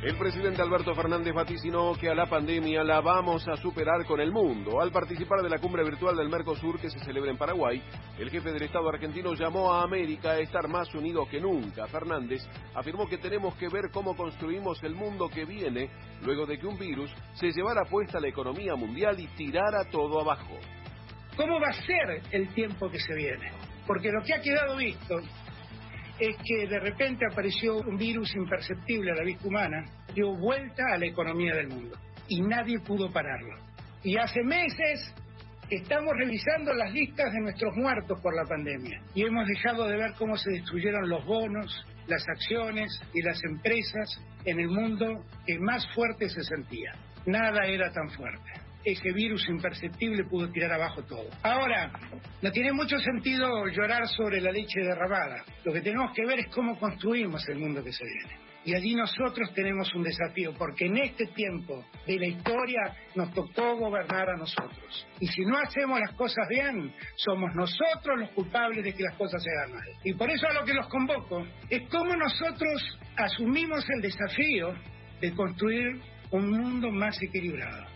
El presidente Alberto Fernández vaticinó que a la pandemia la vamos a superar con el mundo. Al participar de la cumbre virtual del Mercosur que se celebra en Paraguay, el jefe del Estado argentino llamó a América a estar más unidos que nunca. Fernández afirmó que tenemos que ver cómo construimos el mundo que viene luego de que un virus se llevara puesta la economía mundial y tirara todo abajo. ¿Cómo va a ser el tiempo que se viene? Porque lo que ha quedado visto es que de repente apareció un virus imperceptible a la vista humana, dio vuelta a la economía del mundo y nadie pudo pararlo. Y hace meses estamos revisando las listas de nuestros muertos por la pandemia y hemos dejado de ver cómo se destruyeron los bonos, las acciones y las empresas en el mundo que más fuerte se sentía. Nada era tan fuerte. Ese virus imperceptible pudo tirar abajo todo. Ahora, no tiene mucho sentido llorar sobre la leche derramada. Lo que tenemos que ver es cómo construimos el mundo que se viene. Y allí nosotros tenemos un desafío, porque en este tiempo de la historia nos tocó gobernar a nosotros. Y si no hacemos las cosas bien, somos nosotros los culpables de que las cosas se hagan mal. Y por eso a lo que los convoco es cómo nosotros asumimos el desafío de construir un mundo más equilibrado.